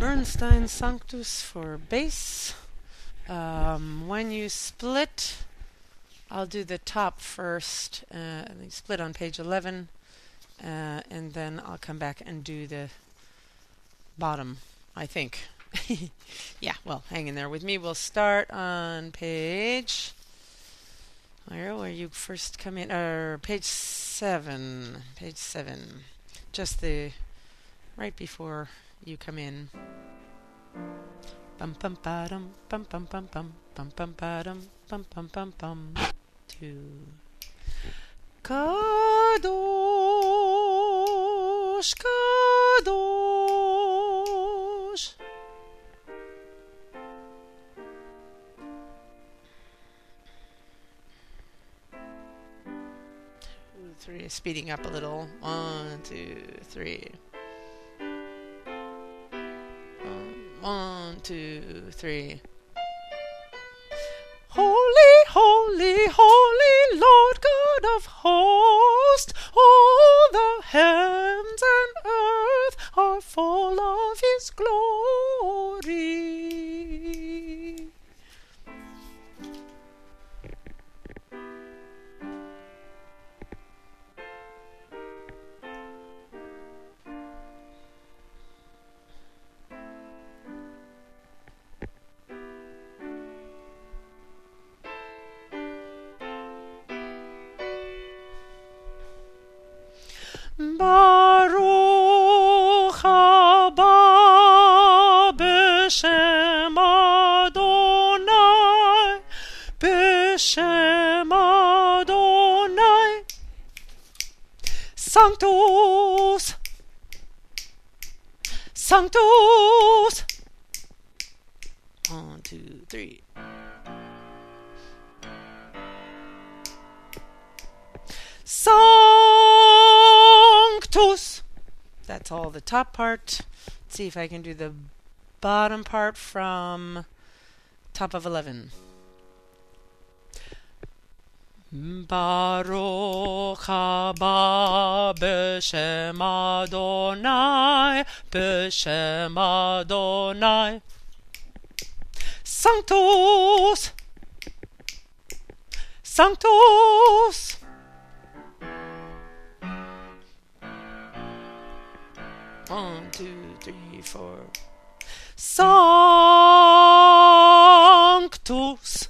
Bernstein Sanctus for bass. When you split, I'll do the top first. Split on page 11, and then I'll come back and do the bottom, I think. Yeah, well, hang in there with me. We'll start on page where you first come in, or page 7. Page 7. Just the right before you come in. Bum bum ba-dum, bum bum bum bum, bum bum ba-dum, bum bum bum bum. 2. Kadosh, Kadosh. 3, speeding up a little. 1, 2, 3. 1, 2, 3. Holy, holy, holy Lord God of hosts, all the heavens and earth are full of His glory. Baruch haba b'shem Adonai, b'shem Adonai. Sanctus, Sanctus. 1, 2, 3. Sanctus. That's all the top part. Let's see if I can do the bottom part from top of 11. Baruch haba b'shem Adonai, b'shem Adonai. Sanctus, Sanctus. 1, 2, 3, 4. Sanctus.